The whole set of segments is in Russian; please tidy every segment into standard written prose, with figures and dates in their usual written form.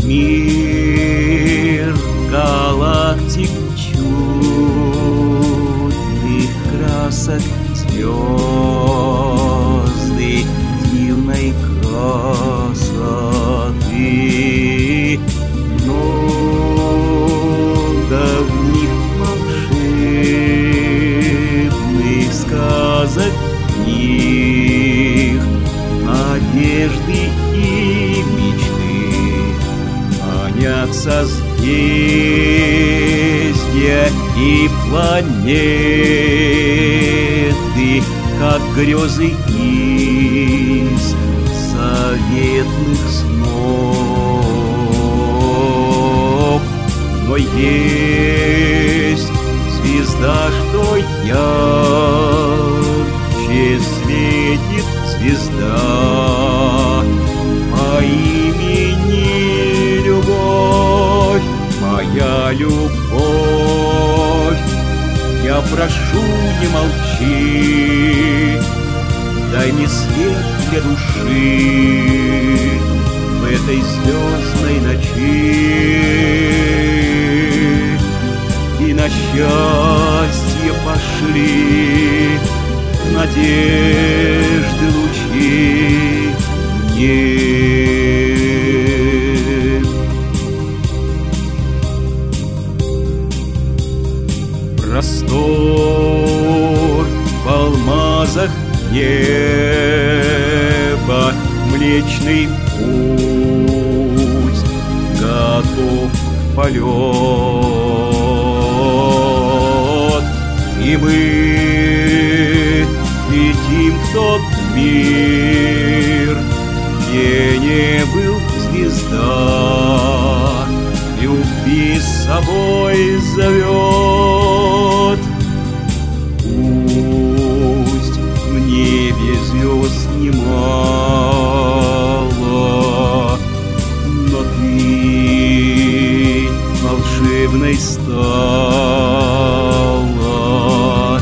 Мир галактик чудных красок, звезды дивной красоты, много в них волшебных сказок, них надежды и мечты. Манят созвездия и планеты, как грезы из заветных снов. Но есть звезда, что ярче светит, звезда по имени Любовь. Моя любовь, я прошу, не молчи, дай мне свет для души в этой звездной ночи. И на счастье пошли надежды лучи мне. Простор в алмазах неба, Млечный Путь готов в полет, и мы летим в тот мир, где не был звезда, любви с собой зовет. Пусть в небе звезд немало, но ты волшебной стала.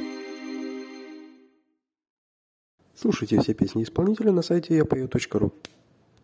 Слушайте все песни исполнителя на сайте yapою.ru.